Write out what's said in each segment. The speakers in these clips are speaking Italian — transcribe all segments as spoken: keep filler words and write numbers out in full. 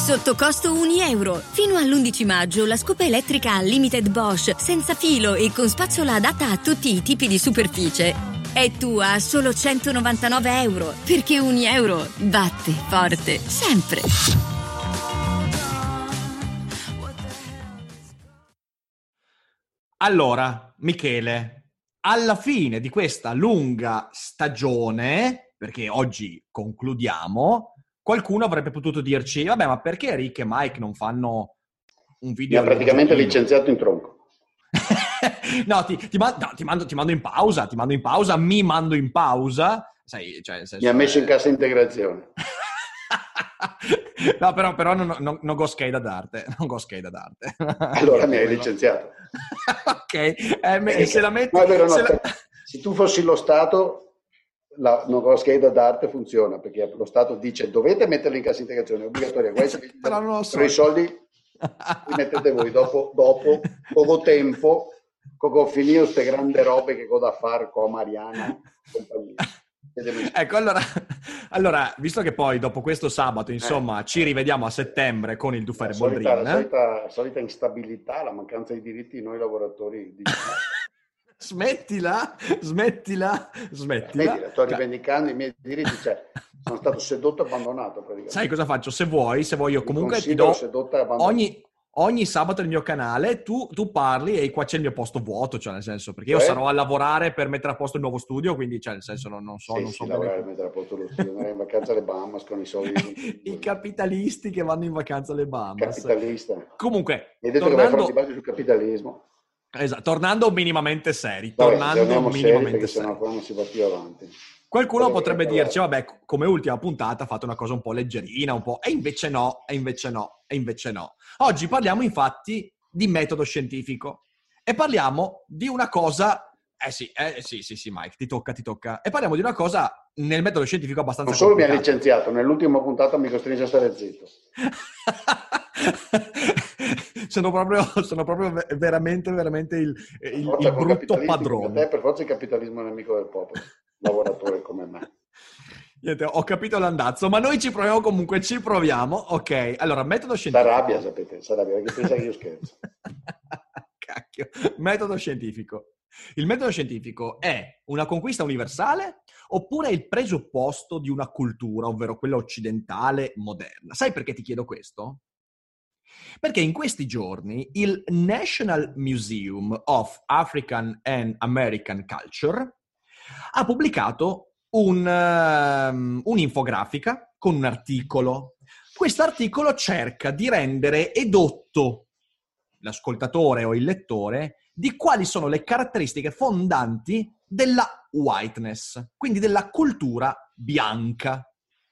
Sotto costo un euro. Fino all'undici maggio la scopa elettrica Unlimited Bosch, senza filo e con spazzola adatta a tutti i tipi di superficie. È tua a solo centonovantanove euro, perché un euro batte forte sempre. Allora, Michele, alla fine di questa lunga stagione, perché oggi concludiamo, qualcuno avrebbe potuto dirci, vabbè, ma perché Rick e Mike non fanno un video? Mi ha praticamente giochino? licenziato in tronco. No, ti, ti, ma- no ti, mando, ti mando in pausa, ti mando in pausa, mi mando in pausa. Sai, cioè, nel senso, Mi ha messo eh... in cassa integrazione. No, però, però non, non, non go skate ad arte, non go skate ad arte. Allora mi hai licenziato. Ok, eh, me- se la metti... No, è vero, no, se, la... se tu fossi lo Stato, la no go skate ad arte funziona, perché lo Stato dice dovete metterlo in cassa integrazione, è obbligatoria. Guai, però non lo so. Però i soldi li mettete voi dopo, dopo poco tempo, poco finito queste grandi robe che ho da fare con Mariana e compagnia. Ecco, allora, allora, visto che poi dopo questo sabato, insomma, eh. ci rivediamo a settembre con il Dufare Boldrin. La solita, solita instabilità, la mancanza di diritti di noi lavoratori di... Smettila, smettila, smettila. Smettila, sto rivendicando i miei diritti, cioè, sono stato sedotto e abbandonato praticamente. Sai cosa faccio? Se vuoi, se vuoi io Mi comunque ti do sedotto e abbandonato. ogni... Ogni sabato nel mio canale tu, tu parli e qua c'è il mio posto vuoto, cioè nel senso, perché io eh? sarò a lavorare per mettere a posto il nuovo studio, quindi cioè nel senso non, non so, sì, non sì, so lavorare bene. per mettere a posto lo studio, andare in vacanza alle Bahamas con i soldi. I capitalisti che vanno in vacanza alle Bahamas. Capitalista. Comunque, mi hai detto tornando... che vai a fare un dibattito sul capitalismo. Esatto, tornando minimamente seri, Vabbè, tornando minimamente seri, perché sennò non si va più avanti. Qualcuno Quello potrebbe dirci, vabbè, come ultima puntata fate una cosa un po' leggerina, un po'... E invece no, e invece no, e invece no. Oggi parliamo infatti di metodo scientifico. E parliamo di una cosa... Eh sì, eh sì, sì, sì, Mike, ti tocca, ti tocca. E parliamo di una cosa nel metodo scientifico abbastanza non solo complicata. Mi ha licenziato, nell'ultima puntata mi costringe a stare zitto. sono, proprio, sono proprio veramente, veramente il, il, il brutto padrone. Per te, per forza il capitalismo è nemico del popolo, lavoratore come me. Niente, ho capito l'andazzo, ma noi ci proviamo comunque, ci proviamo. Ok, allora, metodo scientifico. S'arrabbia, sapete, s'arrabbia, perché pensa che io scherzo. Cacchio, metodo scientifico. Il metodo scientifico è una conquista universale oppure è il presupposto di una cultura, ovvero quella occidentale moderna? Sai perché ti chiedo questo? Perché in questi giorni il National Museum of African and American Culture ha pubblicato un, um, un'infografica con un articolo. Questo articolo cerca di rendere edotto l'ascoltatore o il lettore di quali sono le caratteristiche fondanti della whiteness, quindi della cultura bianca.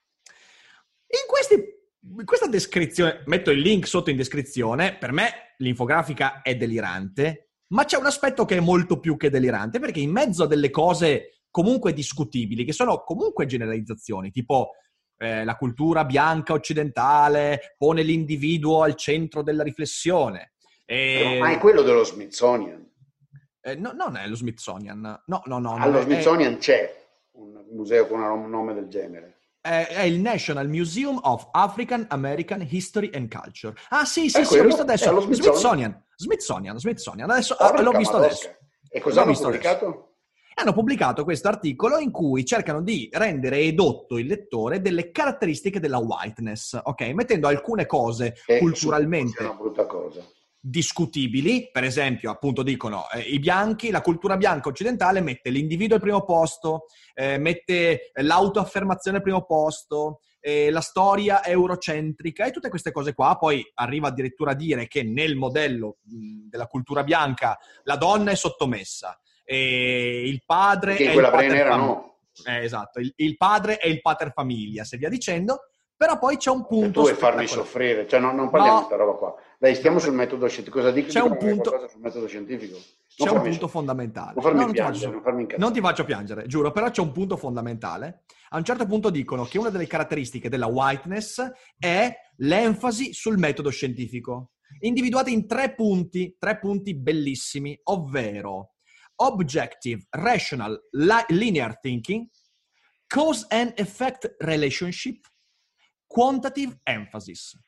In, questi, in questa descrizione, metto il link sotto in descrizione, per me l'infografica è delirante, ma c'è un aspetto che è molto più che delirante, perché in mezzo a delle cose comunque discutibili, che sono comunque generalizzazioni, tipo eh, la cultura bianca occidentale pone l'individuo al centro della riflessione. E... Ma è quello dello Smithsonian. Eh, no, non è lo Smithsonian. No, no, no. Allo è, Smithsonian è... c'è un museo con un nome del genere. È, è il National Museum of African American History and Culture. Ah, sì, sì, è sì, quello, ho visto adesso. Smithsonian. Smithsonian. Smithsonian, Smithsonian. Adesso Porca l'ho visto madosca. adesso. E cosa l'ho hanno visto pubblicato? Adesso. Hanno pubblicato questo articolo in cui cercano di rendere edotto il lettore delle caratteristiche della whiteness, ok? Mettendo alcune cose che culturalmente... È una brutta cosa. discutibili, per esempio, appunto dicono eh, i bianchi, la cultura bianca occidentale mette l'individuo al primo posto, eh, mette l'autoaffermazione al primo posto, eh, la storia eurocentrica e tutte queste cose qua. Poi arriva addirittura a dire che nel modello mh, della cultura bianca la donna è sottomessa, e il padre Perché è quella il pater nera fam- no. eh, esatto, il, il padre è il pater famiglia, se via dicendo. Però poi c'è un punto... Tu vuoi farmi soffrire, cioè non, non parliamo no, di questa roba qua. Dai, stiamo no, sul metodo scientifico. Cosa dico? C'è un punto... sul metodo scientifico? Non c'è un punto so... fondamentale. Non farmi no, non piangere, ti non farmi incazzare. Non ti faccio piangere, giuro, però c'è un punto fondamentale. A un certo punto dicono che una delle caratteristiche della whiteness è l'enfasi sul metodo scientifico, individuate in tre punti, tre punti bellissimi, ovvero objective, rational, li- linear thinking, cause and effect relationship, quantitative emphasis.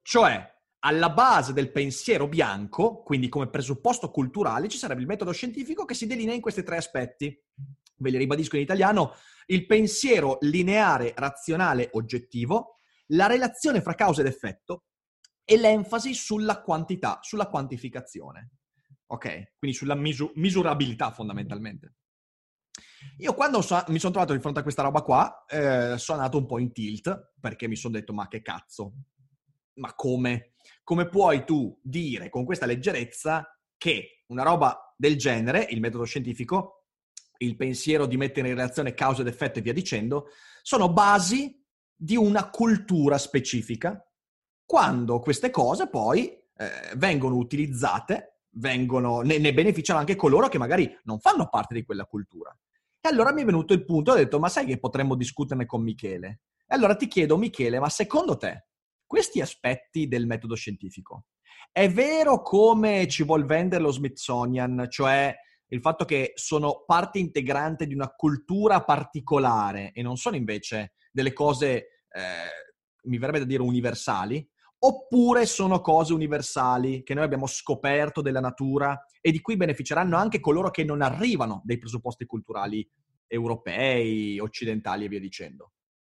Cioè, alla base del pensiero bianco, quindi come presupposto culturale, ci sarebbe il metodo scientifico che si delinea in questi tre aspetti. Ve li ribadisco in italiano: il pensiero lineare, razionale, oggettivo, la relazione fra causa ed effetto e l'enfasi sulla quantità, sulla quantificazione. Ok? Quindi sulla misu- misurabilità fondamentalmente. Io quando so- mi sono trovato di fronte a questa roba qua, eh, sono andato un po' in tilt, perché mi sono detto, ma che cazzo? Ma come? Come puoi tu dire con questa leggerezza che una roba del genere, il metodo scientifico, il pensiero di mettere in relazione causa ed effetto e via dicendo, sono basi di una cultura specifica, quando queste cose poi eh, vengono utilizzate, vengono, ne, ne beneficiano anche coloro che magari non fanno parte di quella cultura. E allora mi è venuto il punto, ho detto, ma sai che potremmo discuterne con Michele? E allora ti chiedo, Michele, ma secondo te questi aspetti del metodo scientifico, è vero come ci vuol vendere lo Smithsonian, cioè il fatto che sono parte integrante di una cultura particolare e non sono invece delle cose, eh, mi verrebbe da dire, universali, oppure sono cose universali che noi abbiamo scoperto della natura e di cui beneficeranno anche coloro che non arrivano dai presupposti culturali europei, occidentali e via dicendo?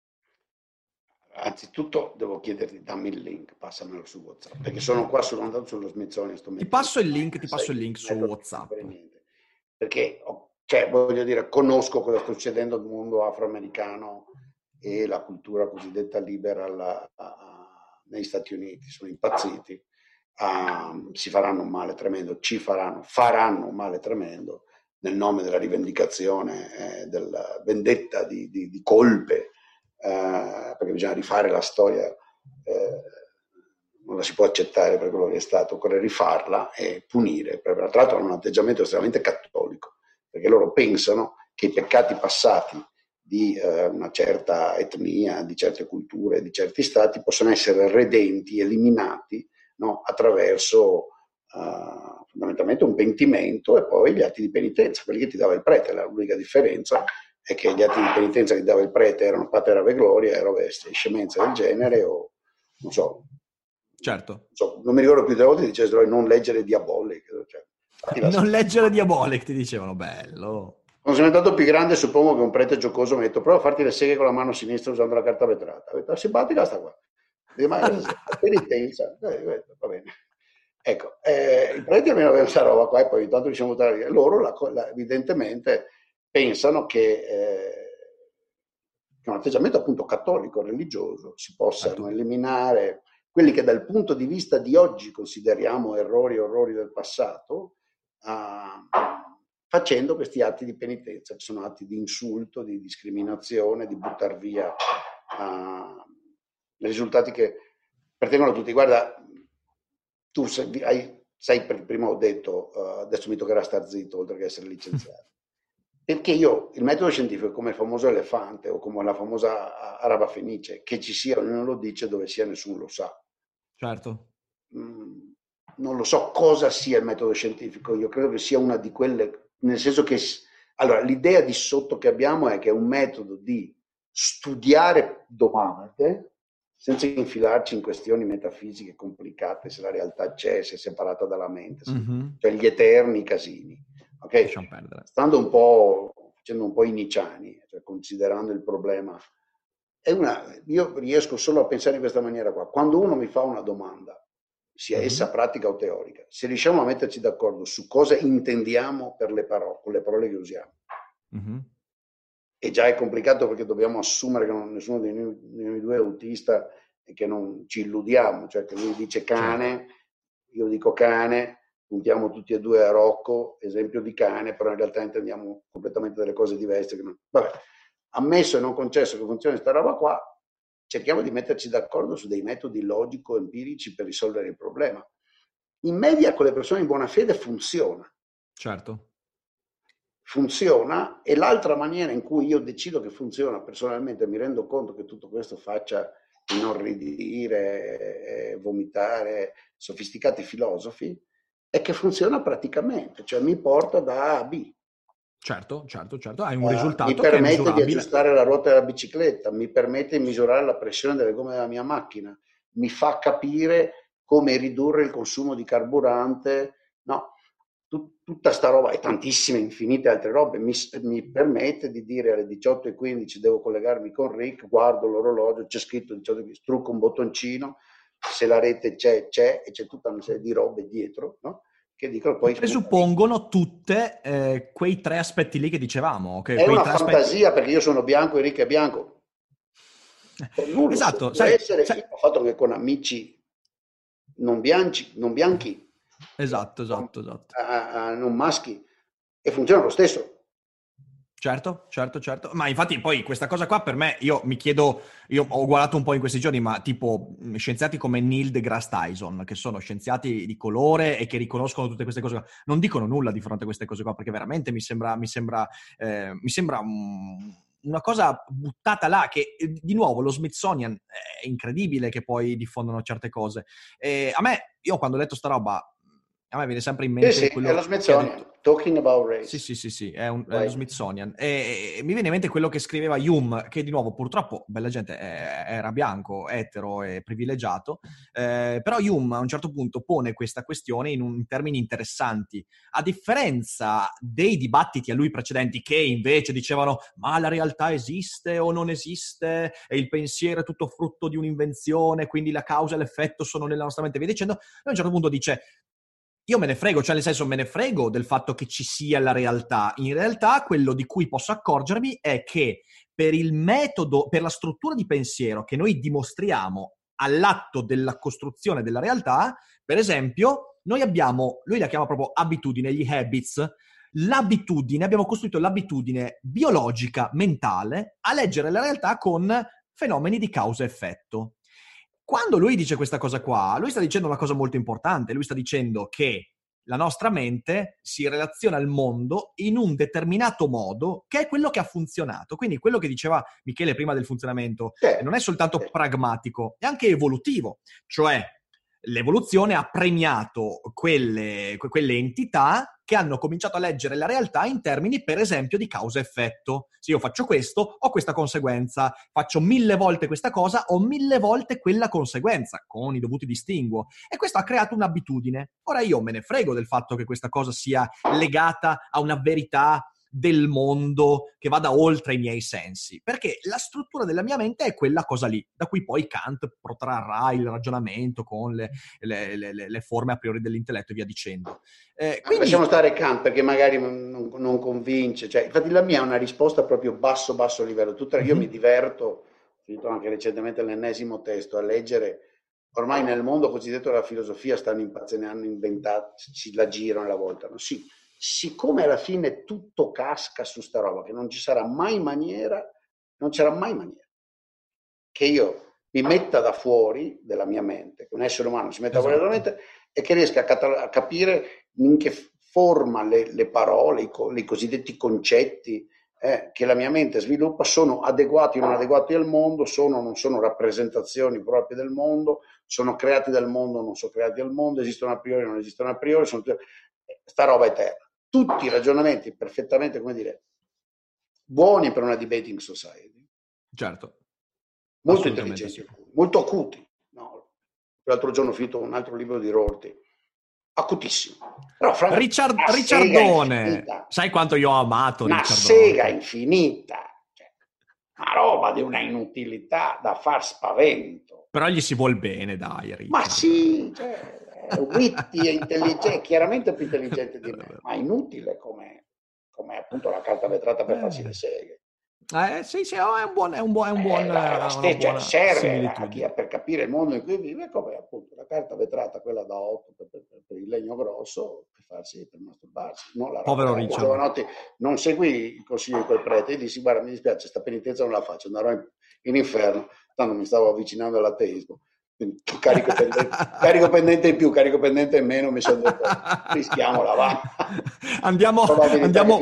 Anzitutto devo chiederti, dammi il link, passamelo su WhatsApp, perché sono qua sono andato sullo Smithsonian, sto Ti mettendo, passo il link, ti sai passo il che link su metto WhatsApp. per niente, perché cioè, voglio dire, conosco cosa sta succedendo nel mondo afroamericano e la cultura cosiddetta liberal a, a, negli Stati Uniti, sono impazziti, uh, si faranno un male tremendo, ci faranno, faranno un male tremendo nel nome della rivendicazione, eh, della vendetta di, di, di colpe, eh, perché bisogna rifare la storia, eh, non la si può accettare per quello che è stato, occorre rifarla e punire. Tra l'altro hanno un atteggiamento estremamente cattolico, perché loro pensano che i peccati passati di eh, una certa etnia, di certe culture, di certi stati possono essere redenti, eliminati, no? Attraverso uh, fondamentalmente un pentimento e poi gli atti di penitenza, quelli che ti dava il prete. L'unica differenza è che gli atti di penitenza che ti dava il prete erano pater ave gloria e roveste, scemenze del genere o non so. Certo. Non, so, non mi ricordo più delle volte dicessero non leggere Diabolic. Cioè, non leggere Diabolic, ti dicevano, bello. Quando sono diventato più grande, suppongo che un prete giocoso mi ha detto prova a farti le seghe con la mano sinistra usando la carta vetrata. Ho detto, simpatica sta qua. Dico, ma penitenza, eh, va bene. Ecco, eh, i preti almeno avevano questa roba qua e poi intanto ci siamo buttati via. Loro la, la, evidentemente pensano che, eh, che un atteggiamento appunto cattolico, religioso, si possano certo. eliminare quelli che dal punto di vista di oggi consideriamo errori e orrori del passato, uh, facendo questi atti di penitenza, che sono atti di insulto, di discriminazione, di buttar via uh, risultati che pertengono a tutti. Guarda, tu sei, hai, sai, prima ho detto, uh, adesso mi toccherà star zitto oltre che essere licenziato, perché io, il metodo scientifico è come il famoso elefante o come la famosa araba fenice, che ci sia ognuno lo dice, dove sia nessuno lo sa. Certo. Mm, non lo so cosa sia il metodo scientifico, io credo che sia una di quelle, nel senso che, allora, l'idea di sotto che abbiamo è che è un metodo di studiare domande senza infilarci in questioni metafisiche complicate, se la realtà c'è, se è separata dalla mente, mm-hmm. cioè gli eterni casini. Okay? Lasciamo perdere. Stando un po', facendo un po' i niciani, cioè considerando il problema, è una, io riesco solo a pensare in questa maniera qua. Quando uno mi fa una domanda, sia mm-hmm. essa pratica o teorica, se riusciamo a metterci d'accordo su cosa intendiamo per le parole, con le parole che usiamo, mm-hmm. e già è complicato perché dobbiamo assumere che non, nessuno di noi, di noi due è autista e che non ci illudiamo, cioè che lui dice cane, certo. io dico cane, puntiamo tutti e due a Rocco, esempio di cane, però in realtà intendiamo completamente delle cose diverse. Che non... Vabbè, ammesso e non concesso che funzioni questa roba qua, cerchiamo di metterci d'accordo su dei metodi logico-empirici per risolvere il problema. In media con le persone in buona fede funziona. Certo. Funziona, e l'altra maniera in cui io decido che funziona personalmente, mi rendo conto che tutto questo faccia inorridire, eh, vomitare sofisticati filosofi, è che funziona praticamente, cioè mi porta da A a B. Certo, certo, certo, hai un risultato uh, mi che è permette misurabile. di aggiustare la ruota della bicicletta, mi permette di misurare la pressione delle gomme della mia macchina, mi fa capire come ridurre il consumo di carburante, no? Tut, tutta sta roba e tantissime, infinite altre robe mi, mi permette di dire alle diciotto e quindici devo collegarmi con Rick, guardo l'orologio, c'è scritto diciotto e quindici, strucco un bottoncino, se la rete c'è, c'è, e c'è tutta una serie di robe dietro, no? Che dicono poi... Presuppongono tutte eh, quei tre aspetti lì che dicevamo. Che è quei una tre fantasia, aspetti... perché io sono bianco e Rick è bianco. Per nulla, esatto, può sai, essere, sai... io ho fatto che con amici non bianchi, non bianchi, esatto, esatto, esatto. A, a, non maschi, e funziona lo stesso. Certo, certo, certo. Ma infatti poi questa cosa qua per me, io mi chiedo, io ho guardato un po' in questi giorni, ma tipo scienziati come Neil deGrasse Tyson, che sono scienziati di colore e che riconoscono tutte queste cose qua, non dicono nulla di fronte a queste cose qua, perché veramente mi sembra, mi sembra, eh, mi sembra un, una cosa buttata là, che di nuovo lo Smithsonian è incredibile che poi diffondono certe cose. E a me, io quando ho letto sta roba, a me viene sempre in mente sì, sì, quello è lo Smithsonian, Talking About Race. Sì, sì, sì, sì, è, un, è lo Smithsonian. E, e mi viene in mente quello che scriveva Hume, che di nuovo purtroppo, bella gente, è, era bianco, etero e privilegiato, eh, però Hume a un certo punto pone questa questione in, un, in termini interessanti. A differenza dei dibattiti a lui precedenti che invece dicevano ma la realtà esiste o non esiste, e il pensiero è tutto frutto di un'invenzione, quindi la causa e l'effetto sono nella nostra mente, via dicendo, lui a un certo punto dice... Io me ne frego, cioè nel senso me ne frego del fatto che ci sia la realtà. In realtà quello di cui posso accorgermi è che per il metodo, per la struttura di pensiero che noi dimostriamo all'atto della costruzione della realtà, per esempio, noi abbiamo, lui la chiama proprio abitudine, gli habits, l'abitudine, abbiamo costruito l'abitudine biologica, mentale, a leggere la realtà con fenomeni di causa-effetto. Quando lui dice questa cosa qua, lui sta dicendo una cosa molto importante. Lui sta dicendo che la nostra mente si relaziona al mondo in un determinato modo che è quello che ha funzionato. Quindi quello che diceva Michele prima del funzionamento sì, non è soltanto sì. pragmatico, è anche evolutivo. Cioè l'evoluzione ha premiato quelle, quelle entità che hanno cominciato a leggere la realtà in termini, per esempio, di causa-effetto. Se io faccio questo, ho questa conseguenza. Faccio mille volte questa cosa, ho mille volte quella conseguenza, con i dovuti distinguo. E questo ha creato un'abitudine. Ora io me ne frego del fatto che questa cosa sia legata a una verità del mondo che vada oltre i miei sensi, perché la struttura della mia mente è quella cosa lì, da cui poi Kant protrarrà il ragionamento con le, le, le, le forme a priori dell'intelletto e via dicendo. Eh, quindi... Lasciamo stare Kant perché magari non, non convince, cioè, infatti la mia è una risposta proprio basso basso livello. Tutta, io mm-hmm. mi diverto, ho finito anche recentemente l'ennesimo testo, a leggere. Ormai nel mondo cosiddetto della filosofia stanno impazzendo, ne hanno inventato, ci la girano e la voltano. Sì, siccome alla fine tutto casca su sta roba, che non ci sarà mai maniera, non c'era mai maniera che io mi metta da fuori della mia mente, che un essere umano si metta esatto. fuori della mente e che riesca a, cat- a capire in che forma le, le parole, i, co- i cosiddetti concetti eh, che la mia mente sviluppa sono adeguati o non adeguati al mondo, sono o non sono rappresentazioni proprie del mondo, sono creati dal mondo o non sono creati dal mondo, esistono a priori o non esistono a priori, sono... sta roba eterna. Tutti i ragionamenti perfettamente, come dire, buoni per una debating society. Certo. Molto intelligenti, sì. Molto acuti. No, l'altro giorno ho finito un altro libro di Rorty, acutissimo. Però, franca, Richard, Ricciardone, sai quanto io ho amato una Ricciardone? sega infinita, cioè, una roba di una inutilità da far spavento. Però gli si vuol bene, dai, Richard. Ma sì, cioè, è witty e intelligente, chiaramente più intelligente di me, ma inutile come, come appunto la carta vetrata per farsi le seghe. Eh, sì, sì, è un buon, è un buon, è un buon, eh, la, la una buona serve a chi, per capire il mondo in cui vive, come appunto la carta vetrata, quella da otto per, per, per il legno grosso, per farsi, per masturbarsi. No, la Povero Richard. Giovanotti non seguì il consiglio di quel prete e dissi: guarda, mi dispiace, sta penitenza non la faccio, andrò in, in inferno. Tanto mi stavo avvicinando all'ateismo. Quindi, carico pendente, carico pendente in più, carico pendente in meno, mi sono detto rischiamola, va. Andiamo, andiamo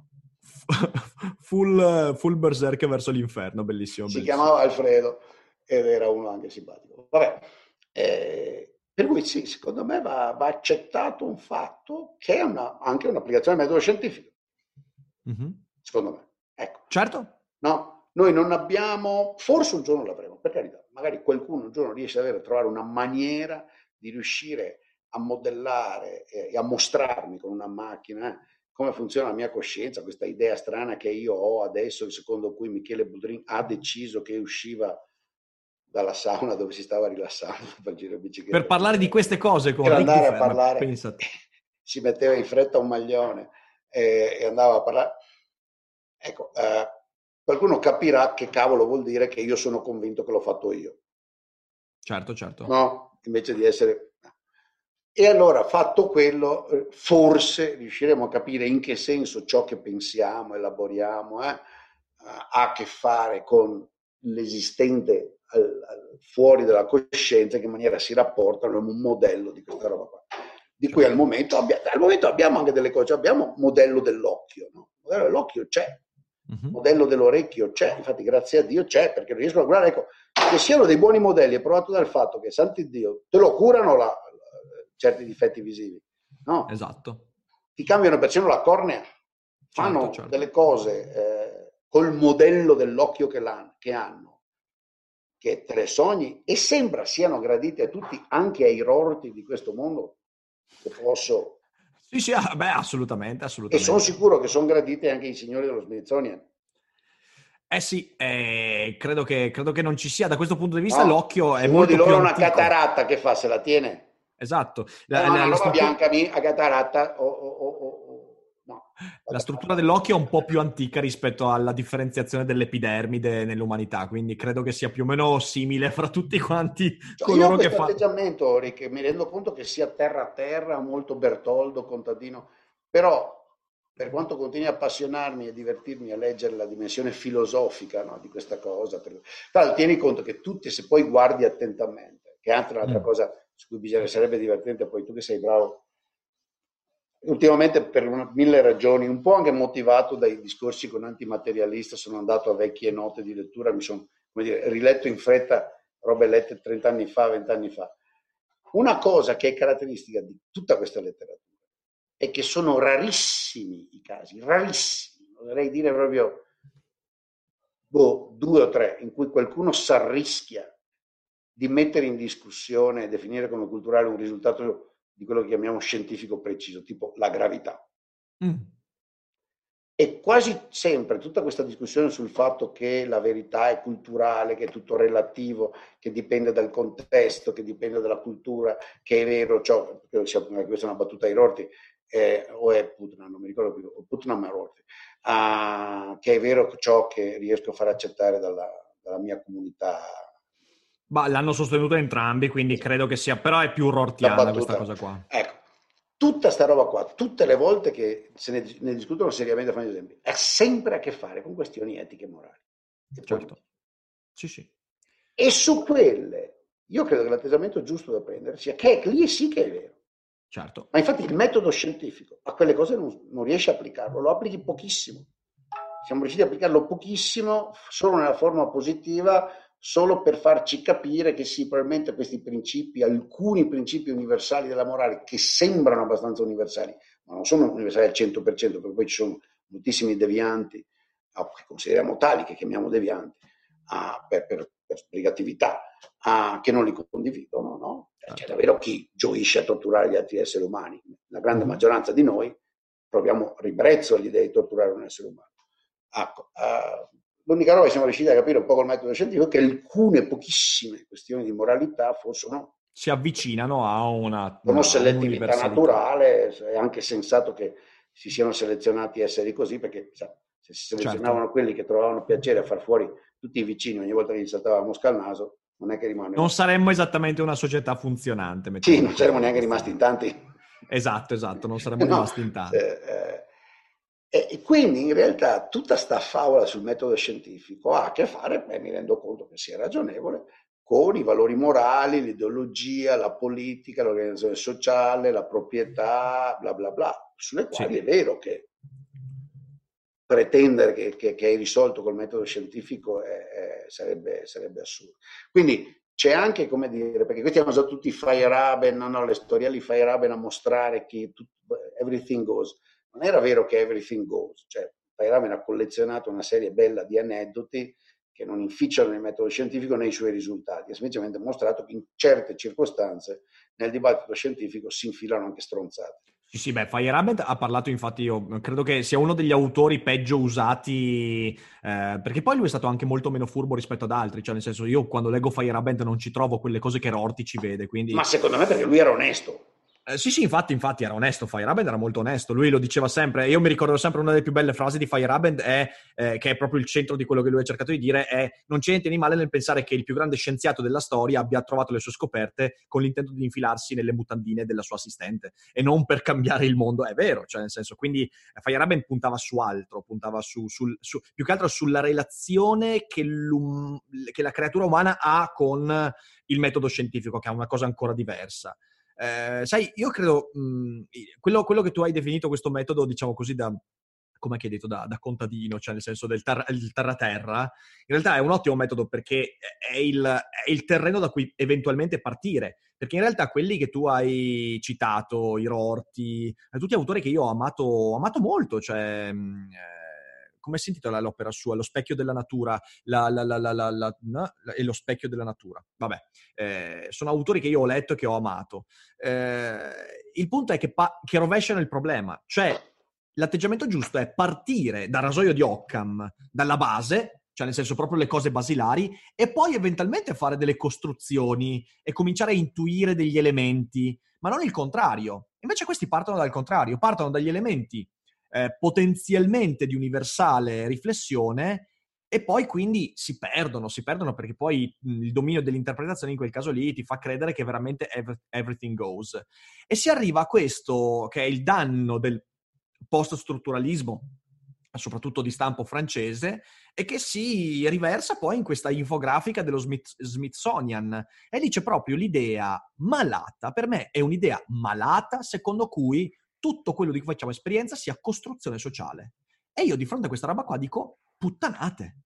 full, full berserk verso l'inferno, bellissimo. Si bellissimo. chiamava Alfredo ed era uno anche simpatico. Vabbè, eh, per cui sì, secondo me va, va accettato un fatto che è una, anche un'applicazione del metodo scientifico. Mm-hmm. Secondo me, ecco. Certo. No, noi non abbiamo, forse un giorno l'avremo, per carità, magari qualcuno un giorno riesce ad avere, a trovare una maniera di riuscire a modellare e a mostrarmi con una macchina eh, come funziona la mia coscienza, questa idea strana che io ho adesso, secondo cui Michele Boudrin ha deciso che usciva dalla sauna dove si stava rilassando per girare in bicicletta. Per parlare di queste cose con per Rick andare a Dufer, parlare, pensa. si metteva in fretta un maglione e, e andava a parlare. Ecco, eh, qualcuno capirà che cavolo vuol dire che io sono convinto che l'ho fatto io. Certo, certo. No, invece di essere... E allora, fatto quello, forse riusciremo a capire in che senso ciò che pensiamo, elaboriamo, eh, ha a che fare con l'esistente al, al, fuori della coscienza, in che maniera si rapportano, è un modello di questa roba qua. Di cui al momento, abbia, al momento abbiamo anche delle cose, abbiamo modello dell'occhio, no? Il modello dell'occhio c'è, il uh-huh. modello dell'orecchio c'è, infatti grazie a Dio c'è, perché riesco a guardare, ecco, che siano dei buoni modelli, è provato dal fatto che, santi Dio, te lo curano la, la, certi difetti visivi, no? Esatto. Ti cambiano persino la cornea, fanno certo, certo. delle cose eh, col modello dell'occhio che, che hanno, che te le sogni, e sembra siano graditi a tutti, anche ai rorti di questo mondo, che posso... Sì, sì, beh, assolutamente, assolutamente. E sono sicuro che sono graditi anche i signori dello Smithsonian. Eh sì, eh, credo, che, credo che non ci sia, da questo punto di vista, no, l'occhio è se molto uno di loro più una antico. cataratta, che fa? Se la tiene? Esatto. La, La, no, la, una la roba struttura... bianca a cataratta o... o, o, o no. La struttura dell'occhio è un po' più antica rispetto alla differenziazione dell'epidermide nell'umanità, quindi credo che sia più o meno simile fra tutti quanti cioè, coloro io ho che questo fanno... atteggiamento, Rick, mi rendo conto che sia terra a terra, molto Bertoldo, contadino, però per quanto continui a appassionarmi e divertirmi a leggere la dimensione filosofica, no, di questa cosa, per... tra l'altro tieni conto che tutti, se poi guardi attentamente, che è anche un'altra mm. cosa su cui bisogna, sarebbe divertente, poi tu che sei bravo, ultimamente per una, mille ragioni, un po' anche motivato dai discorsi con antimaterialista, sono andato a vecchie note di lettura, mi sono, come dire, riletto in fretta robe lette trenta anni fa, venti anni fa. Una cosa che è caratteristica di tutta questa letteratura è che sono rarissimi i casi, rarissimi, oserei dire proprio boh, due o tre, in cui qualcuno s'arrischia di mettere in discussione e definire come culturale un risultato di quello che chiamiamo scientifico preciso, tipo la gravità. Mm. E quasi sempre tutta questa discussione sul fatto che la verità è culturale, che è tutto relativo, che dipende dal contesto, che dipende dalla cultura, che è vero ciò, questa è una battuta ai Rorty, eh, o è Putnam, non mi ricordo più, o Putnam a Rorty, uh, che è vero ciò che riesco a far accettare dalla, dalla mia comunità. Bah, l'hanno sostenuto entrambi, quindi credo che sia, però è più rortiana questa cosa qua. Ecco, tutta sta roba qua, tutte le volte che se ne, ne discutono seriamente, fanno esempi, ha sempre a che fare con questioni etiche e morali. E certo. Sì, sì. E su quelle, io credo che l'atteggiamento giusto da prendere sia che lì sì che è vero. Certo. Ma infatti il metodo scientifico a quelle cose non, non riesce a applicarlo, lo applichi pochissimo. Siamo riusciti a applicarlo pochissimo, solo nella forma positiva, solo per farci capire che sì, probabilmente questi principi, alcuni principi universali della morale, che sembrano abbastanza universali, ma non sono universali al cento per cento, perché poi ci sono moltissimi devianti, che consideriamo tali, che chiamiamo devianti, ah, per, per, per sbrigatività, ah, che non li condividono, no? C'è davvero chi gioisce a torturare gli altri esseri umani. La grande mm-hmm. maggioranza di noi proviamo ribrezzo all'idea di torturare un essere umano. Ecco, uh, l'unica roba che siamo riusciti a capire un po' col metodo scientifico è che alcune pochissime questioni di moralità fossero si avvicinano a una, una selettività naturale. È anche sensato che si siano selezionati esseri così, perché sa, se si selezionavano certo. quelli che trovavano piacere a far fuori tutti i vicini ogni volta che gli saltava la mosca al naso, non è che rimane. Non saremmo esattamente una società funzionante. Sì, non saremmo neanche rimasti in tanti. Esatto, esatto, non saremmo no, rimasti in tanti. Eh, eh, E quindi in realtà tutta sta favola sul metodo scientifico ha a che fare, beh, mi rendo conto che sia ragionevole, con i valori morali, l'ideologia, la politica, l'organizzazione sociale, la proprietà, bla bla bla, sulle quali sì. è vero che pretendere che, che, che hai risolto col metodo scientifico è, è, sarebbe, sarebbe assurdo. Quindi c'è anche, come dire, perché questi hanno usato tutti i Feyerabend, no, no, le storiali Feyerabend a mostrare che tutto, everything goes. Non era vero che everything goes, cioè Feyerabend ha collezionato una serie bella di aneddoti che non inficiano il metodo scientifico nei suoi risultati. Ha semplicemente mostrato che in certe circostanze nel dibattito scientifico si infilano anche stronzate. Sì, sì, beh, Feyerabend ha parlato, infatti io credo che sia uno degli autori peggio usati, eh, perché poi lui è stato anche molto meno furbo rispetto ad altri, cioè nel senso io quando leggo Feyerabend non ci trovo quelle cose che Rorty ci vede, quindi... Ma secondo me perché lui era onesto. Eh, sì, sì, infatti, infatti era onesto, Feyerabend era molto onesto, lui lo diceva sempre, io mi ricordo sempre una delle più belle frasi di Feyerabend è, eh, che è proprio il centro di quello che lui ha cercato di dire, è non c'è niente di male nel pensare che il più grande scienziato della storia abbia trovato le sue scoperte con l'intento di infilarsi nelle mutandine della sua assistente e non per cambiare il mondo, è vero, cioè nel senso, quindi eh, Feyerabend puntava su altro, puntava su, sul, su più che altro sulla relazione che, che la creatura umana ha con il metodo scientifico, che è una cosa ancora diversa. Eh, sai, io credo mh, quello, quello che tu hai definito questo metodo, diciamo così, da come hai detto, da, da contadino, cioè nel senso del terra, il terra-terra, in realtà è un ottimo metodo perché è il, è il terreno da cui eventualmente partire. Perché in realtà quelli che tu hai citato, i Rorty, tutti autori che io ho amato, ho amato molto, cioè... Mh, come si intitola l'opera sua? Lo specchio della natura la, la, la, la, la, la, no? E lo specchio della natura. Vabbè, eh, sono autori che io ho letto e che ho amato. Eh, il punto è che, pa- che rovesciano il problema. Cioè, l'atteggiamento giusto è partire dal rasoio di Occam, dalla base, cioè nel senso proprio le cose basilari, e poi eventualmente fare delle costruzioni e cominciare a intuire degli elementi, ma non il contrario. Invece questi partono dal contrario, partono dagli elementi Eh, potenzialmente di universale riflessione e poi quindi si perdono, si perdono perché poi mh, il dominio dell'interpretazione in quel caso lì ti fa credere che veramente ev- everything goes. E si arriva a questo che è il danno del post-strutturalismo, soprattutto di stampo francese, e che si riversa poi in questa infografica dello Smith- Smithsonian. E lì c'è proprio l'idea malata, per me è un'idea malata secondo cui tutto quello di cui facciamo esperienza sia costruzione sociale. E io di fronte a questa roba qua dico, puttanate.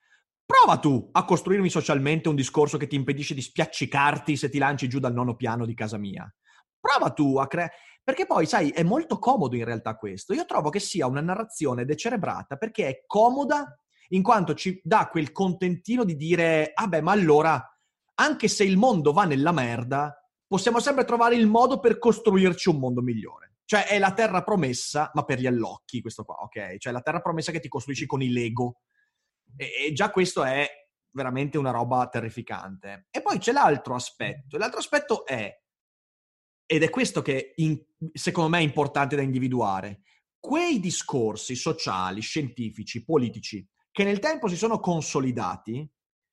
Prova tu a costruirmi socialmente un discorso che ti impedisce di spiaccicarti se ti lanci giù dal nono piano di casa mia. Prova tu a creare... Perché poi, sai, è molto comodo in realtà questo. Io trovo che sia una narrazione decerebrata perché è comoda in quanto ci dà quel contentino di dire, ah beh, ma allora, anche se il mondo va nella merda, possiamo sempre trovare il modo per costruirci un mondo migliore. Cioè è la terra promessa, ma per gli allocchi questo qua, ok? Cioè la terra promessa che ti costruisci con i Lego. E, e già questo è veramente una roba terrificante. E poi c'è l'altro aspetto. L'altro aspetto è, ed è questo che in, secondo me è importante da individuare, quei discorsi sociali, scientifici, politici, che nel tempo si sono consolidati,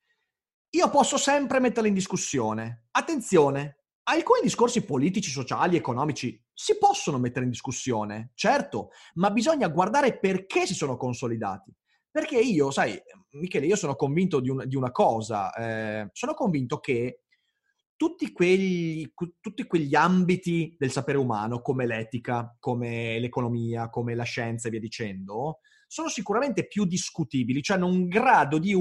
io posso sempre metterli in discussione. Attenzione! Alcuni discorsi politici, sociali, economici si possono mettere in discussione, certo, ma bisogna guardare perché si sono consolidati. Perché io, sai, Michele, io sono convinto di, un, di una cosa, eh, sono convinto che tutti quegli, tutti quegli ambiti del sapere umano, come l'etica, come l'economia, come la scienza e via dicendo, sono sicuramente più discutibili, cioè hanno un grado di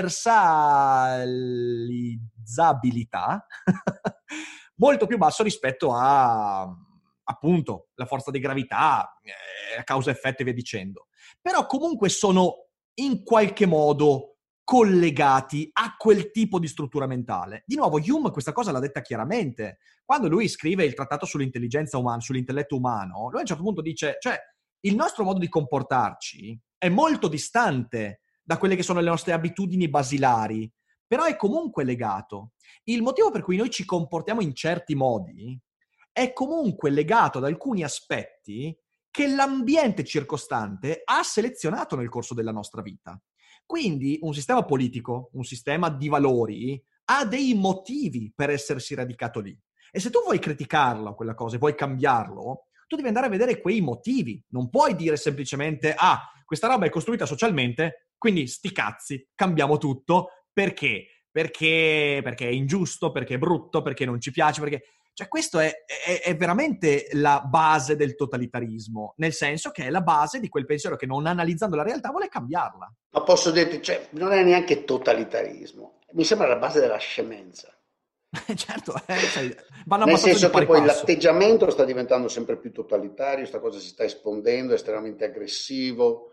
universalizzabilità molto più basso rispetto a, appunto, la forza di gravità, eh, causa-effetto e via dicendo. Però comunque sono in qualche modo collegati a quel tipo di struttura mentale. Di nuovo, Hume questa cosa l'ha detta chiaramente. Quando lui scrive il trattato sull'intelligenza umana, sull'intelletto umano, lui a un certo punto dice, cioè, il nostro modo di comportarci è molto distante da quelle che sono le nostre abitudini basilari, però è comunque legato. Il motivo per cui noi ci comportiamo in certi modi è comunque legato ad alcuni aspetti che l'ambiente circostante ha selezionato nel corso della nostra vita. Quindi un sistema politico, un sistema di valori, ha dei motivi per essersi radicato lì. E se tu vuoi criticarlo, quella cosa, e vuoi cambiarlo, tu devi andare a vedere quei motivi. Non puoi dire semplicemente, ah, questa roba è costruita socialmente, quindi sti cazzi, cambiamo tutto. Perché? Perché, perché è ingiusto, perché è brutto, perché non ci piace, perché... Cioè questo è, è, è veramente la base del totalitarismo, nel senso che è la base di quel pensiero che non analizzando la realtà vuole cambiarla. Ma posso dirti, cioè, non è neanche totalitarismo, mi sembra la base della scemenza. Certo, eh, sai, vanno Nel abbastanza senso di pari che poi passo. l'atteggiamento sta diventando sempre più totalitario, sta cosa si sta espandendo, è estremamente aggressivo,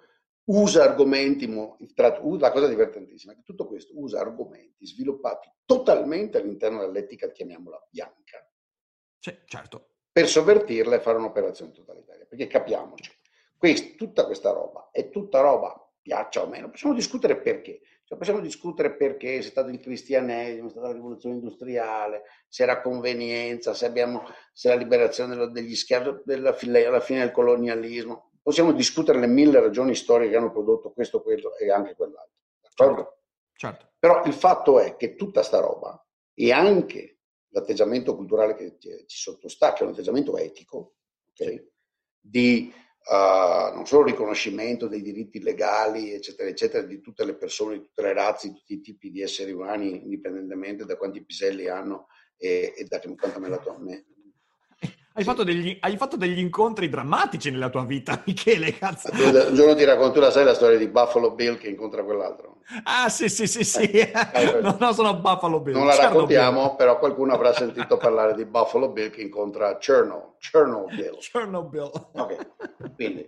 usa argomenti, tra, la cosa divertentissima è che tutto questo usa argomenti sviluppati totalmente all'interno dell'etica, chiamiamola bianca, sì, certo, per sovvertirla e fare un'operazione totalitaria, perché capiamoci, quest, tutta questa roba è tutta roba, piaccia o meno, possiamo discutere perché, cioè possiamo discutere perché è stato il cristianesimo, è stata la rivoluzione industriale, se era convenienza, se, abbiamo, se la liberazione degli schiavi della fine, alla fine del colonialismo, possiamo discutere le mille ragioni storiche che hanno prodotto questo, quello e anche quell'altro, d'accordo? Certo, certo. Però il fatto è che tutta sta roba e anche l'atteggiamento culturale che ci sottostà, che è un atteggiamento etico, okay? Sì. Di uh, non solo riconoscimento dei diritti legali, eccetera, eccetera, di tutte le persone, di tutte le razze, di tutti i tipi di esseri umani, indipendentemente da quanti piselli hanno e, e da quanta melatonina. Hai, sì. fatto degli, hai fatto degli incontri drammatici nella tua vita, Michele, cazzo. Tu, un giorno ti racconto, la sai la storia di Buffalo Bill che incontra quell'altro? Ah, sì, sì, sì, sì. Eh, no, no, sono Buffalo Bill. Non la raccontiamo, Bill. Però qualcuno avrà sentito parlare di Buffalo Bill che incontra Chernobyl. Chernobyl. Chernobyl. Ok, quindi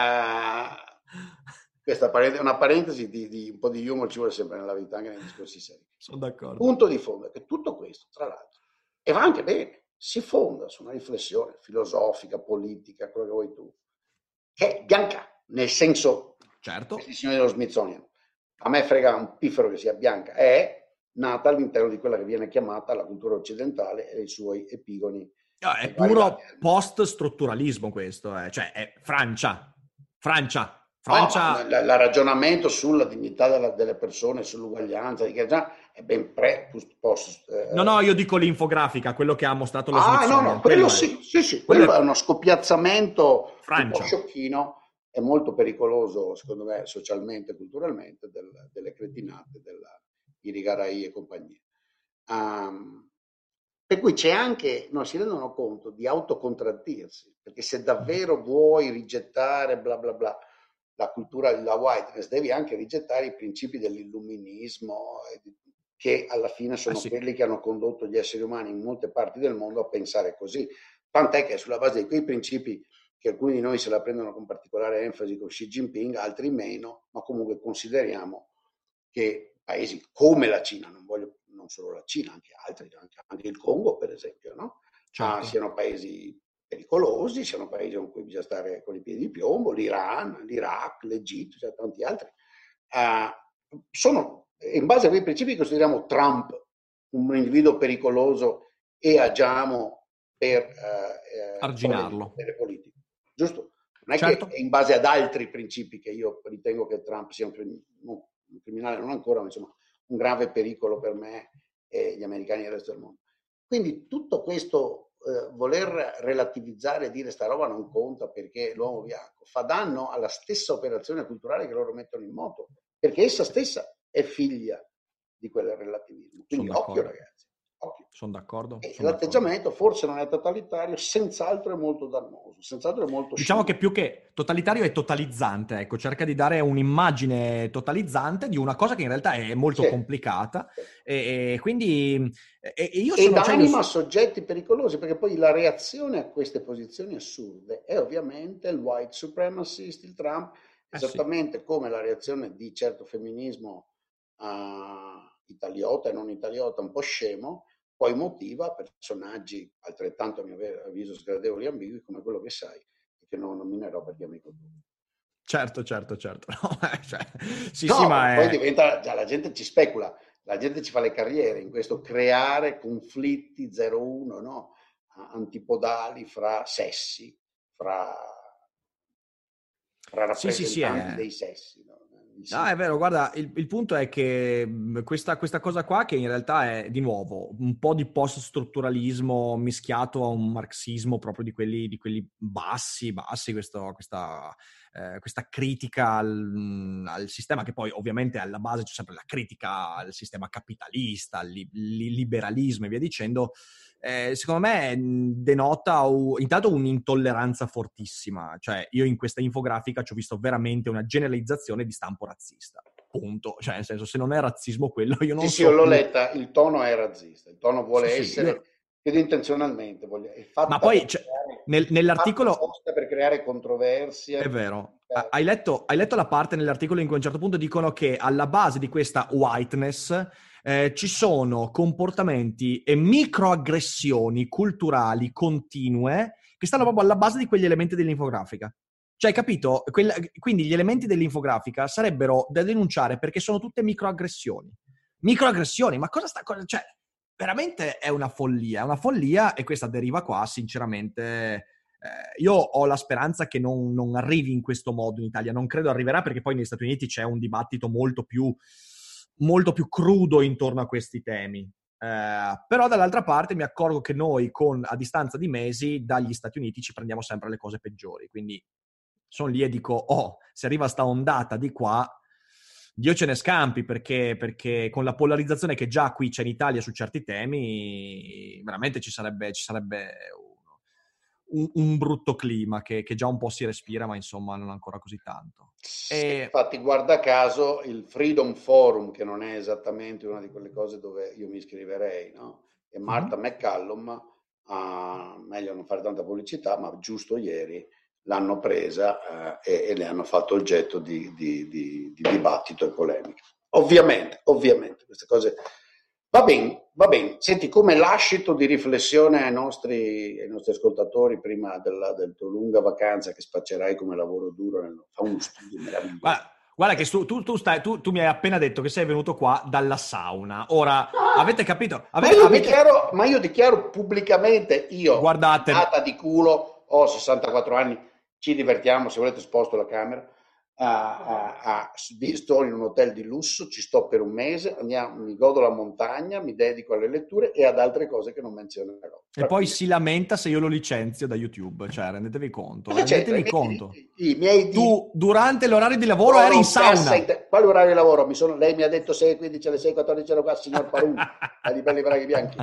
uh, questa è una parentesi di, di un po' di humor ci vuole sempre nella vita, anche nei discorsi seri. Sono d'accordo. Punto di fondo è che tutto questo, tra l'altro, e va anche bene, si fonda su una riflessione filosofica, politica, quello che vuoi tu, che è bianca, nel senso, certo, questi signori dello Smithsonian, a me frega un piffero che sia bianca, è nata all'interno di quella che viene chiamata la cultura occidentale e i suoi epigoni. No, è puro post-strutturalismo questo, eh. Cioè è Francia, Francia, Francia... No, il ragionamento sulla dignità della, delle persone, sull'uguaglianza, è ben pre, post... Eh, no, no, io dico l'infografica, quello che ha mostrato lo ah, Smithsonian. no, no, quello sì, sì, sì, quello, quello è uno scoppiazzamento Francia. Un po' sciocchino, è molto pericoloso, secondo me, socialmente e culturalmente, del, delle cretinate, della Irigaray e compagnia. Um, per cui c'è anche, no, si rendono conto di autocontraddirsi, perché se davvero vuoi rigettare bla bla bla la cultura della whiteness, devi anche rigettare i principi dell'illuminismo, che alla fine sono eh sì. quelli che hanno condotto gli esseri umani in molte parti del mondo a pensare così. Tant'è che sulla base di quei principi, che alcuni di noi se la prendono con particolare enfasi con Xi Jinping, altri meno, ma comunque consideriamo che paesi come la Cina, non voglio non solo la Cina, anche altri, anche, anche il Congo per esempio, no? Certo. Ah, siano paesi pericolosi, siano paesi con cui bisogna stare con i piedi di piombo, l'Iran, l'Iraq, l'Egitto, cioè tanti altri. Uh, sono, in base a quei principi consideriamo Trump un individuo pericoloso e agiamo per uh, arginarlo. Per politico, giusto? Non è certo. che è in base ad altri principi che io ritengo che Trump sia un, crim- no, un criminale, non ancora, ma insomma un grave pericolo per me e gli americani e il resto del mondo. Quindi tutto questo eh, voler relativizzare e dire sta roba non conta perché l'uomo bianco fa danno alla stessa operazione culturale che loro mettono in moto, perché essa stessa è figlia di quel relativismo. Quindi occhio ragazzi, occhio. Sono d'accordo. E sono l'atteggiamento d'accordo. forse non è totalitario, senz'altro è molto dannoso, senz'altro è molto diciamo scimo. che più che totalitario è totalizzante, ecco, cerca di dare un'immagine totalizzante di una cosa che in realtà è molto sì. complicata e, e quindi e, e io ed sono cioè, anima io... soggetti pericolosi, perché poi la reazione a queste posizioni assurde è ovviamente il white supremacist, il Trump, esattamente eh sì. come la reazione di certo femminismo uh, italiota e non italiota un po' scemo, poi motiva personaggi altrettanto a mio avviso sgradevoli e ambigui come quello che sai e che non nominerò perché è amico tuo. Certo, certo, certo. No, cioè, sì, no sì, ma poi è... diventa, già la gente ci specula, la gente ci fa le carriere in questo creare conflitti zero uno, no? Antipodali fra sessi, fra, fra rappresentanti sì, sì, sì, è... dei sessi, no? No, è vero, guarda, il, il punto è che questa, questa cosa qua che in realtà è, di nuovo, un po' di post-strutturalismo mischiato a un marxismo proprio di quelli, di quelli bassi, bassi, questo, questa, eh, questa critica al, al sistema, che poi ovviamente alla base c'è sempre la critica al sistema capitalista, al li, li, liberalismo e via dicendo. Eh, secondo me denota uh, intanto un'intolleranza fortissima, cioè io in questa infografica ci ho visto veramente una generalizzazione di stampo razzista, punto, cioè nel senso se non è razzismo quello io non sì, so sì, io l'ho più... letta, il tono è razzista, il tono vuole sì, essere sì, io... ed intenzionalmente voglia... il fatto ma poi creare... nel, nell'articolo... per creare controversie. È vero. Hai letto, hai letto la parte nell'articolo in cui a un certo punto dicono che alla base di questa whiteness eh, ci sono comportamenti e microaggressioni culturali continue che stanno proprio alla base di quegli elementi dell'infografica. Cioè, hai capito? Quella, quindi gli elementi dell'infografica sarebbero da denunciare perché sono tutte microaggressioni. Microaggressioni, ma cosa sta... Cioè, veramente è una follia, è una follia e questa deriva qua, sinceramente... Eh, io ho la speranza che non, non arrivi in questo modo in Italia, non credo arriverà perché poi negli Stati Uniti c'è un dibattito molto più, molto più crudo intorno a questi temi. Eh, però dall'altra parte mi accorgo che noi con, a distanza di mesi dagli Stati Uniti ci prendiamo sempre le cose peggiori, quindi sono lì e dico, oh, se arriva sta ondata di qua, Dio ce ne scampi, perché, perché con la polarizzazione che già qui c'è in Italia su certi temi, veramente ci sarebbe, ci sarebbe un, un brutto clima che, che già un po' si respira, ma insomma non ancora così tanto. Sì, e... infatti, guarda caso, il Freedom Forum, che non è esattamente una di quelle cose dove io mi iscriverei, no? E Martha mm-hmm. McCallum, uh, meglio non fare tanta pubblicità, ma giusto ieri l'hanno presa eh, e, e ne hanno fatto oggetto di, di, di, di dibattito e polemica. Ovviamente, ovviamente, queste cose... Va bene, va bene. Senti, come lascito di riflessione ai nostri, ai nostri ascoltatori prima della, del tuo lunga vacanza che spaccerai come lavoro duro, nel, fa uno studio meraviglioso. Guarda, guarda che tu, tu, tu, stai, tu, tu mi hai appena detto che sei venuto qua dalla sauna. Ora, ah, avete capito? Avete, ma, io avete... dichiaro, ma io dichiaro pubblicamente, io, guardate, data di culo, ho sessantaquattro anni, ci divertiamo, se volete sposto la camera, a, a, a, sto in un hotel di lusso, ci sto per un mese, andiamo, mi godo la montagna, mi dedico alle letture e ad altre cose che non menzionerò. E poi si lamenta se io lo licenzio da YouTube, cioè rendetevi conto, ma rendetevi certo, conto. I, i, i miei tu durante l'orario di lavoro eri in sauna. Inter... Quale orario di lavoro? Mi sono... Lei mi ha detto sei e quindici alle sei e quattordici ero qua, signor Parun, ai belli braghi bianchi.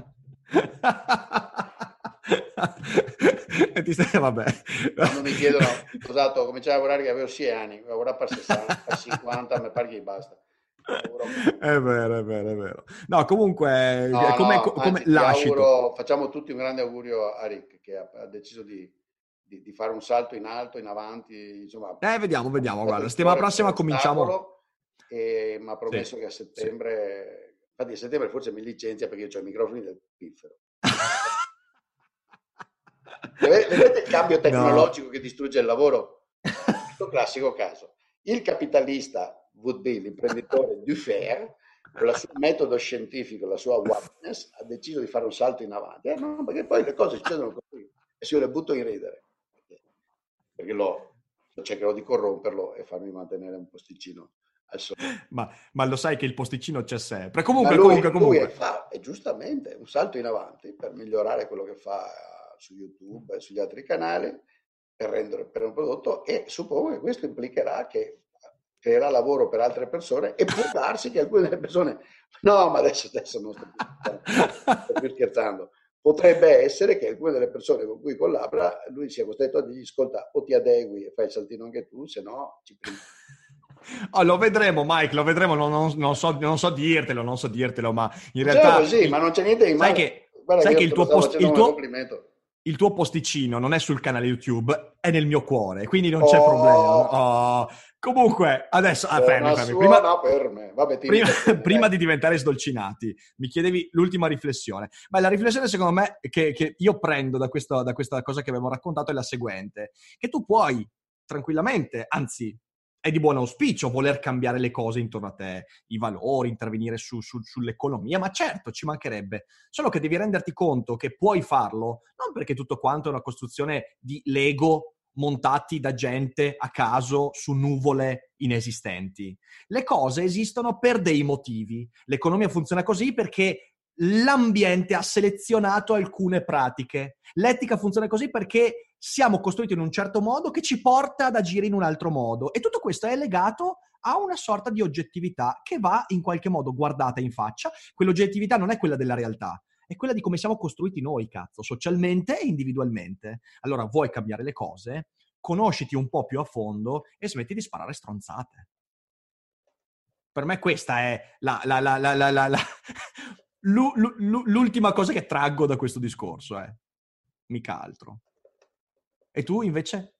E ti stai, vabbè. Quando mi chiedono, scusate, ho cominciato a lavorare che avevo sei anni, ho lavorato per sessanta, per cinquanta, mi pare che basta. È vero, è vero, è vero. No, comunque, no, come, no, come anzi, lascito. Auguro, facciamo tutti un grande augurio a Rick, che ha, ha deciso di, di, di fare un salto in alto, in avanti, insomma. Eh, vediamo, vediamo, guarda, settimana prossima cominciamo. E mi ha promesso sì, che a settembre, sì. Infatti a settembre forse mi licenzia perché io ho i microfoni del piffero. Vedete il cambio tecnologico no. che distrugge il lavoro? Questo classico caso. Il capitalista would be l'imprenditore Dufair, con il suo metodo scientifico, la sua awareness, ha deciso di fare un salto in avanti. Eh, no, perché poi le cose succedono così e se io le butto in ridere. Perché lo, cercherò di corromperlo e farmi mantenere un posticino al sole. Ma, ma lo sai che il posticino c'è sempre. Comunque, lui, comunque, comunque. Lui fa, e giustamente, un salto in avanti per migliorare quello che fa su YouTube e sugli altri canali per rendere per un prodotto, e suppongo che questo implicherà che creerà lavoro per altre persone e può darsi che alcune delle persone no ma adesso, adesso non sto più, sto più scherzando, potrebbe essere che alcune delle persone con cui collabora lui sia costretto a dirgli ascolta o ti adegui e fai il saltino anche tu, se no ci prendi. Oh, lo vedremo, Mike, lo vedremo, non, non, non, so, non so dirtelo, non so dirtelo, ma in cioè, realtà... Così, il, ma non c'è niente di male. Sai che, Guarda, sai che il tuo post... Il tuo... complimento. Il tuo posticino non è sul canale YouTube, è nel mio cuore, quindi non c'è oh. problema. Oh. Comunque, adesso... Ah, fermi, fermi. Prima, per me. Vabbè, prima, prima di diventare sdolcinati, mi chiedevi l'ultima riflessione. Ma la riflessione, secondo me, che, che io prendo da, questo, da questa cosa che abbiamo raccontato è la seguente. Che tu puoi tranquillamente, anzi... è di buon auspicio voler cambiare le cose intorno a te, i valori, intervenire su, su, sull'economia, ma certo, ci mancherebbe. Solo che devi renderti conto che puoi farlo, non perché tutto quanto è una costruzione di Lego montati da gente a caso su nuvole inesistenti. Le cose esistono per dei motivi. L'economia funziona così perché l'ambiente ha selezionato alcune pratiche. L'etica funziona così perché siamo costruiti in un certo modo che ci porta ad agire in un altro modo. E tutto questo è legato a una sorta di oggettività che va in qualche modo guardata in faccia. Quell'oggettività non è quella della realtà, è quella di come siamo costruiti noi, cazzo, socialmente e individualmente. Allora, vuoi cambiare le cose? Conosciti un po' più a fondo e smetti di sparare stronzate. Per me questa è la... la, la, la, la, la, la... L'ultima cosa che traggo da questo discorso, eh. Mica altro. E tu invece?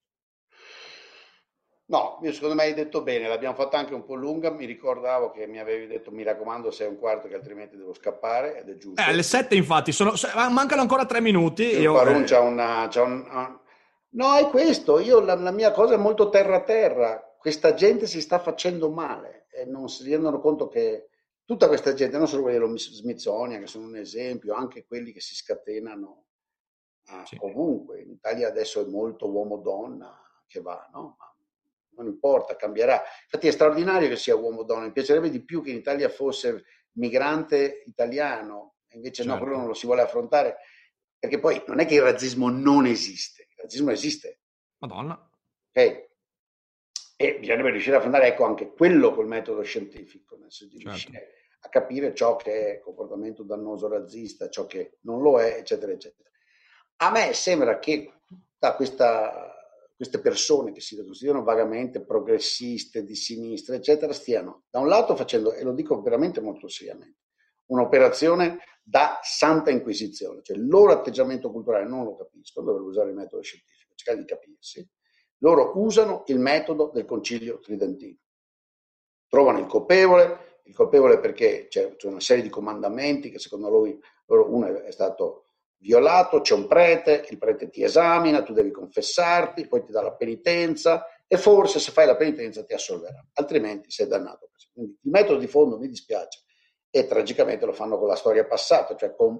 No, io secondo me hai detto bene, l'abbiamo fatta anche un po' lunga, mi ricordavo che mi avevi detto mi raccomando sei un quarto che altrimenti devo scappare ed è giusto. Eh, alle sette infatti, sono, mancano ancora tre minuti. Il io, Parun eh... c'ha una, c'ha un, no, è questo, io la, la mia cosa è molto terra terra, questa gente si sta facendo male e non si rendono conto che tutta questa gente, non solo quelli dello Smithsonian che sono un esempio, anche quelli che si scatenano eh, sì. ovunque, in Italia adesso è molto uomo-donna che va, no? Ma non importa, cambierà. Infatti è straordinario che sia uomo-donna, mi piacerebbe di più che in Italia fosse migrante italiano, invece certo. no, quello non lo si vuole affrontare, perché poi non è che il razzismo non esiste, il razzismo esiste. Madonna. Ok? E bisognerebbe riuscire a affrontare, ecco, anche quello col metodo scientifico, nel senso di certo. riuscire a capire ciò che è comportamento dannoso razzista, ciò che non lo è, eccetera, eccetera. A me sembra che tutta questa... queste persone che si considerano vagamente progressiste, di sinistra, eccetera, stiano da un lato facendo, e lo dico veramente molto seriamente, un'operazione da santa inquisizione, cioè il loro atteggiamento culturale non lo capisco, dovrebbero usare il metodo scientifico, cercare di capirsi, loro usano il metodo del concilio tridentino, trovano il colpevole, il colpevole perché c'è, c'è una serie di comandamenti che secondo loro, loro uno è stato violato, c'è un prete, il prete ti esamina, tu devi confessarti, poi ti dà la penitenza e forse se fai la penitenza ti assolverà, altrimenti sei dannato. Quindi il metodo di fondo mi dispiace e tragicamente lo fanno con la storia passata, cioè con...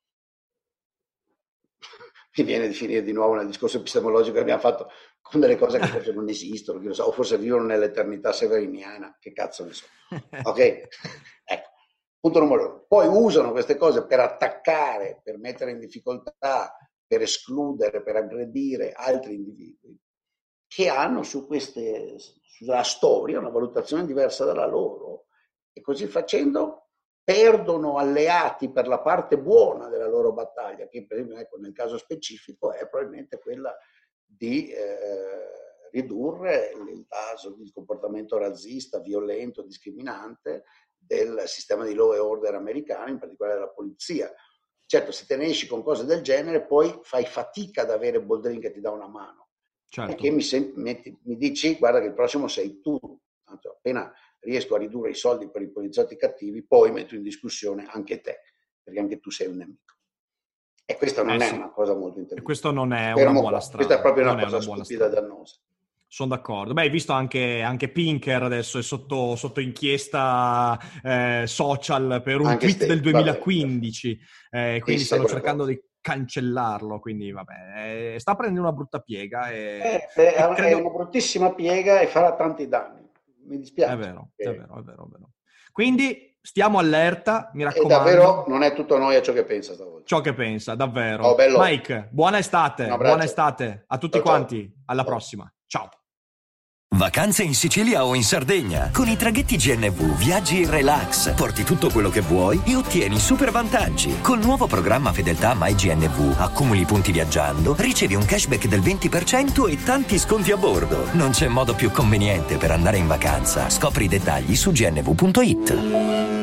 mi viene di finire di nuovo nel discorso epistemologico che abbiamo fatto con delle cose che forse non esistono, chi lo sa, o forse vivono nell'eternità severiniana, che cazzo ne so. Ok? Ecco. Punto numero uno. Poi usano queste cose per attaccare, per mettere in difficoltà, per escludere, per aggredire altri individui che hanno su queste, sulla storia una valutazione diversa dalla loro e così facendo perdono alleati per la parte buona della loro battaglia, che per esempio ecco, nel caso specifico è probabilmente quella di eh, ridurre il caso di comportamento razzista, violento, discriminante del sistema di law e order americano, in particolare della polizia. Certo, se te ne esci con cose del genere, poi fai fatica ad avere Boldrin che ti dà una mano. Certo. Perché mi, senti, metti, mi dici, guarda che il prossimo sei tu. Tanto appena riesco a ridurre i soldi per i poliziotti cattivi, poi metto in discussione anche te, perché anche tu sei un nemico. E questa non eh è sì. una cosa molto intelligente. E questo non è Fermo una buona qua. strada. Questa è proprio non una cosa una stupida e dannosa. Sono d'accordo. Beh, hai visto anche, anche Pinker adesso è sotto, sotto inchiesta eh, social per un anche tweet ste, del duemilaquindici, eh, quindi sì, stanno cercando cosa. di cancellarlo, quindi vabbè, eh, sta prendendo una brutta piega. E, eh, e è, credo... è una bruttissima piega e farà tanti danni. Mi dispiace. È vero, che... è vero, è vero, è vero. Quindi stiamo allerta, mi raccomando. E davvero non è tutto noi a ciò che pensa stavolta. Ciò che pensa, davvero. Oh, bello. Mike, buona estate, buona estate a tutti ciao, quanti. Ciao. Alla ciao. prossima. Ciao. Vacanze in Sicilia o in Sardegna. Con i traghetti G N V viaggi in relax, porti tutto quello che vuoi e ottieni super vantaggi. Col nuovo programma Fedeltà MyGNV accumuli punti viaggiando, ricevi un cashback del venti per cento e tanti sconti a bordo. Non c'è modo più conveniente per andare in vacanza. Scopri i dettagli su gnv punto it.